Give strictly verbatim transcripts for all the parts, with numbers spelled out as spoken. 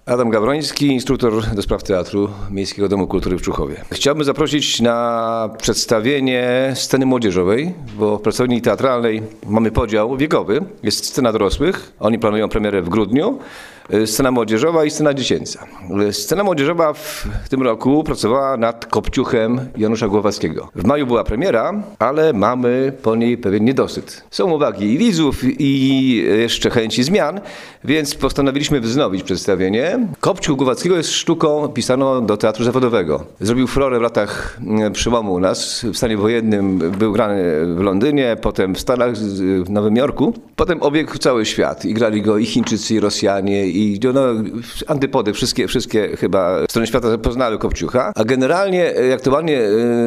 Adam Gawroński, instruktor do spraw teatru Miejskiego Domu Kultury w Człuchowie. Chciałbym zaprosić na przedstawienie sceny młodzieżowej, bo w pracowni teatralnej mamy podział wiekowy. Jest scena dorosłych, oni planują premierę w grudniu, scena młodzieżowa i scena dziecięca. Scena młodzieżowa w tym roku pracowała nad Kopciuchem Janusza Głowackiego. W maju była premiera, ale mamy po niej pewien niedosyt. Są uwagi i widzów i jeszcze chęci zmian, więc postanowiliśmy wznowić przedstawienie. Kopciuch Głowackiego jest sztuką pisaną do teatru zawodowego. Zrobił furorę w latach przełomu u nas. W stanie wojennym był grany w Londynie, potem w Stanach, w Nowym Jorku. Potem obiegł cały świat i grali go i Chińczycy, i Rosjanie, i no, antypody, wszystkie, wszystkie chyba strony świata poznały Kopciucha. A generalnie, jak to ładnie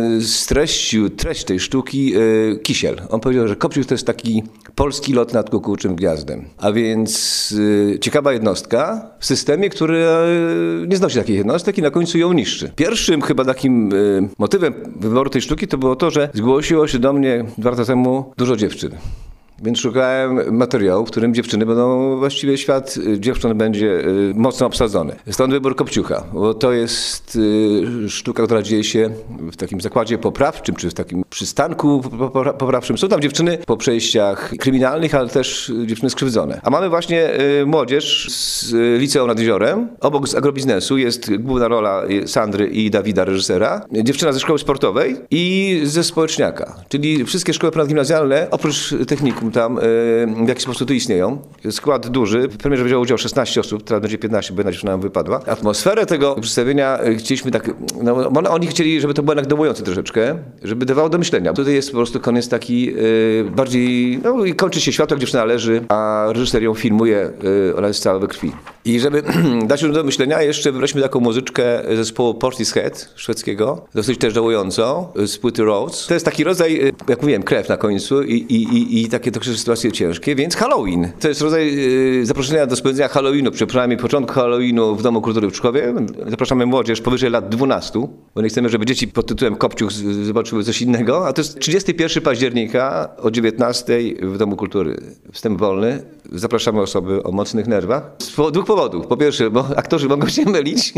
streścił treść tej sztuki Kisiel. On powiedział, że Kopciuch to jest taki polski lot nad kukułczym gniazdem. A więc ciekawa jednostka w systemie, który nie znosi takich jednostek i na końcu ją niszczy. Pierwszym chyba takim motywem wyboru tej sztuki to było to, że zgłosiło się do mnie dwa lata temu dużo dziewczyn. Więc szukałem materiału, w którym dziewczyny będą, właściwie świat dziewcząt będzie mocno obsadzony. Stąd wybór Kopciucha, bo to jest sztuka, która dzieje się w takim zakładzie poprawczym, czy w takim przystanku poprawczym. Są tam dziewczyny po przejściach kryminalnych, ale też dziewczyny skrzywdzone. A mamy właśnie młodzież z liceum nad jeziorem. Obok z agrobiznesu jest główna rola Sandry i Dawida, reżysera. Dziewczyna ze szkoły sportowej i ze społeczniaka. Czyli wszystkie szkoły ponadgimnazjalne, oprócz technikum, tam w jakiś sposób tu istnieją. Skład duży. W premierze wzięło udział szesnaście osób, teraz będzie piętnaście, bo jedna dziewczyna nam wypadła. Atmosferę tego przedstawienia chcieliśmy tak, no oni chcieli, żeby to było jednak dołujące troszeczkę, żeby dawało do myślenia. Tutaj jest po prostu koniec taki yy, bardziej, no i kończy się światło, jak dziewczyna leży, a reżyser ją filmuje, yy, ona jest cała we krwi. I żeby dać do myślenia, jeszcze wybraliśmy taką muzyczkę zespołu Portishead szwedzkiego, dosyć też dołującą, z płyty Rhodes. To jest taki rodzaj, jak mówiłem, krew na końcu i, i, i, i takie to sytuacje ciężkie, więc Halloween. To jest rodzaj yy, zaproszenia do spędzenia Halloweenu, przy przynajmniej początku Halloweenu w Domu Kultury w Człuchowie. Zapraszamy młodzież powyżej lat dwunastu, bo nie chcemy, żeby dzieci pod tytułem Kopciuch zobaczyły coś innego, a to jest trzydziestego pierwszego października o dziewiętnastej w Domu Kultury. Wstęp wolny. Zapraszamy osoby o mocnych nerwach. Z dwóch powodów. Po pierwsze, bo aktorzy mogą się mylić,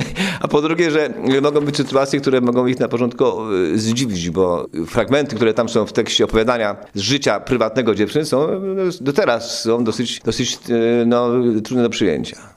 a po drugie, że mogą być sytuacje, które mogą ich na początku zdziwić, bo fragmenty, które tam są w tekście opowiadania z życia prywatnego dziewczyn są do teraz są dosyć, dosyć no, trudne do przyjęcia.